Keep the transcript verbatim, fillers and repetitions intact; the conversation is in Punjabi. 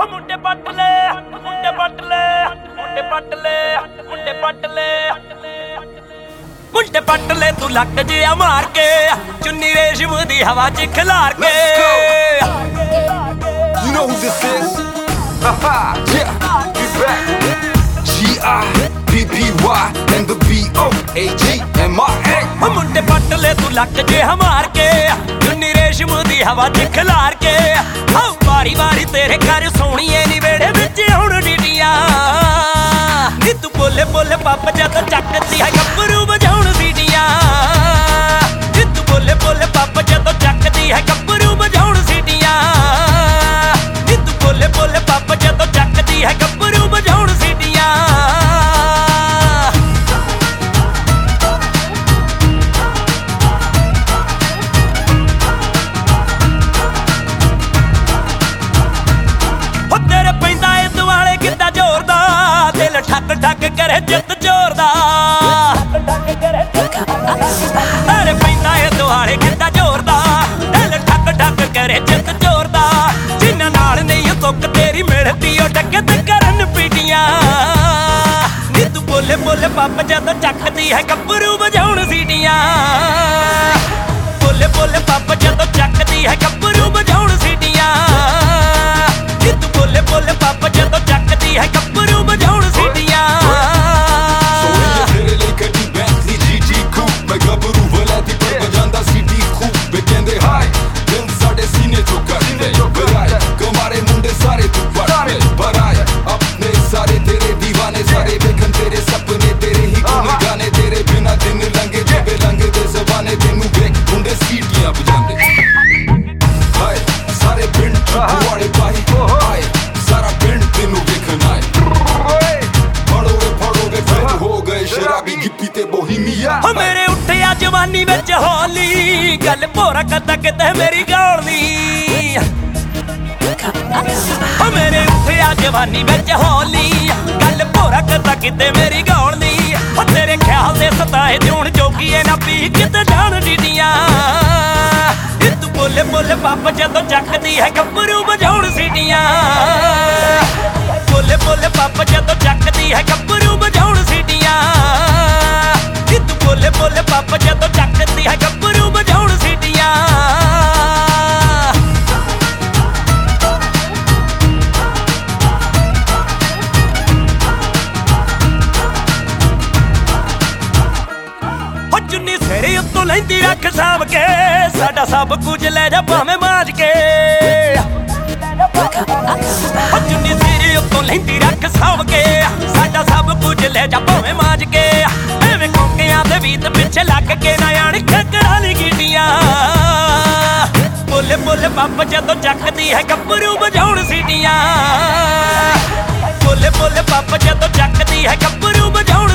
ਮੁੰਡੇ ਪੱਟ ਲੈ ਮੁੰਡੇ ਪੱਟ ਲੈ ਮੁੰਡੇ ਪੱਟ ਲੈ ਮੁੰਡੇ ਪੱਟ ਲੈ ਮੁੰਡੇ ਪੱਟ ਲੈ ਤੂੰ ਲੱਕ ਜਿਹਾ ਮਾਰ ਕੇ ਚੁੰਨੀ ਰੇਸ਼ਮ ਦੀ ਹਵਾ ਚ ਖਿਲਾਰ ਕੇ You know who this is? Haha, yeah, we back. G I B B Y and the B O A G M I A. ਮੁੰਡੇ ਪੱਟ ਲੈ ਤੂੰ ਲੱਕ ਜਿਹਾ ਮਾਰ ਕੇ ਚੁੰਨੀ ਰੇਸ਼ਮ ਦੀ ਹਵਾ ਚ ਖਿਲਾਰ ਕੇ ਆਹ ਵਾਰੀ ਵਾਰੀ ਤੇਰੇ ਘਰ ਸੋਹਣੀਏ ਨੀ ਵੇੜੇ ਵਿੱਚ ਹੁਣ ਡੀਡੀਆਂ ਨੀ ਤੂੰ ਬੋਲੇ ਬੋਲੇ ਪੱਪ ਜਦੋਂ ਚੱਕਦੀ ਹੈ ਗੱਭਰੂ ਵਜਾਉਣ ਸੀਟੀਆਂ ਨੀ ਤੂੰ ਬੋਲੇ ਬੋਲੇ ਪੱਪ ਜਦੋਂ ਚੱਕਦੀ ਹੈ ਗੱਭਰੂ ਵਜਾਉਣ ਸੀਟੀਆਂ ਨੀ ਤੂੰ ਬੋਲੇ ਬੋਲੇ ਪੱਪ ਜਦੋਂ ਚੱਕਦੀ ਹੈ ਗੱਭਰੂ ਵਜਾਉਣ ਸੀਟੀਆਂ ਠੱਕ ਠੱਕ ਕਰੇ ਜਿੱਤ ਜ਼ੋਰ ਦਾ ਅਰੇ ਪੈਂਦਾ ਏ ਦੁਆਲੇ ਕਿੱਦਾਂ ਜ਼ੋਰ ਦਾ ਦਿਲ ਠੱਕ ਠੱਕ ਕਰੇ ਜਿੱਤ ਜ਼ੋਰ ਦਾ ਜਿੰਨਾਂ ਨਾਲ ਨਹੀਂ ਤੁੱਕ ਤੇਰੀ ਮਿਲਦੀ ਉਹ ਡੱਕੇ ਤੇ ਕਰਨ ਪੀਟੀਆਂ ਨੀ ਤੂੰ ਬੋਲੇ ਬੋਲੇ ਪੱਪ ਜਦੋਂ ਚੱਕਦੀ ਹੈ ਗੱਭਰੂ ਵਜਾਉਣ ਸੀਟੀਆਂ ਬੋਲੇ ਬੋਲੇ ਪੱਪ ਜਦੋਂ ਚੱਕਦੀ ਹੈ ਗੱਭਰੂ ਵਜਾਉਣ ਸੀਟੀਆਂ ਨੀ ਤੂੰ ਬੋਲੇ ਬੋਲੇ ਪੱਪ ਜਦੋਂ ਚੱਕਦੀ ਹੈ ਗੱਭਰੂ ਵਜਾਉਣ ਸੀਟੀਆਂ ਮੇਰੇ ਉੱਠਿਆ ਜਵਾਨੀ ਵਿੱਚ ਹੋਲੀ ਗੱਲ ਭੋਰਾ ਕਰਦਾ ਕਿਤੇ ਮੇਰੀ ਗਾਲ ਨੀ ਮੇਰੇ ਉੱਠਿਆ ਜਵਾਨੀ ਵਿੱਚ ਹੋਲੀ ਗੱਲ ਭੋਰਾ ਕਰਦਾ ਕਿਤੇ ਮੇਰੀ ਗਾਲ ਨੀ ਤੇਰੇ ਖਿਆਲ ਦੇ ਸਤਾਏ ਜੂਣ ਜੋਗੀਏ ਨਾ ਪੀ ਕਿਤੇ ਜਾਣ ਡੀਡੀਆਂ ਤੂੰ ਬੋਲੇ ਬੋਲੇ ਪੱਪ ਜਦੋਂ ਚੱਕਦੀ ਹੈ ਗੱਭਰੂ ਵਜਾਉਣ ਸੀਟੀਆਂ ਬੋਲੇ ਬੋਲੇ ਪੱਪ ਜਦੋਂ ਚੱਕਦੀ ਹੈ ਗੱਭਰੂ ਵਜਾਉਣ ਸੀਟੀਆਂ ਤੂੰ ਬੋਲੇ ਬੋਲੇ ਪੱਪ ਜਦੋਂ ਚੱਕਦੀ ਹੈ ਗੱਭਰੂ ਵਜਾਉਣ ਸੀਟੀਆਂ ਹੋ ਚੁੰਨੀ ਸਿਰੇ ਉੱਤੋਂ ਲੈਂਦੀ ਰੱਖ ਸਾਂਭ ਕੇ ਸਾਡਾ ਸਭ ਕੁਝ ਲੈ ਜਾ ਭਾਵੇਂ ਮਾਜ ਕੇ ਹੋ ਚੁੰਨੀ ਸਿਰੇ ਉੱਤੋਂ ਲੈਂਦੀ ਰੱਖ ਸਾਂਭ ਕੇ ਸਾਡਾ ਸਭ ਕੁਝ ਲੈ ਜਾ ਭਾਵੇਂ ਮਾਜ ਕੇ ਐਵੇਂ ਕੋਕਿਆਂ ਦੇ ਵੀਤ ਪਿੱਛੇ ਲੱਗ ਕੇ ਨਾ ਆਣ ਖਕੜਾ ਨੀ ਗੀਟੀਆਂ ਬੋਲੇ ਬੋਲੇ ਪੱਪ ਜਦੋਂ ਚੱਕਦੀ ਹੈ ਗੱਭਰੂ ਵਜਾਉਣ ਸੀਟੀਆਂ ਬੋਲੇ ਬੋਲੇ ਪੱਪ ਜਦੋਂ ਚੱਕਦੀ ਹੈ ਗੱਭਰੂ ਵਜਾਉਣ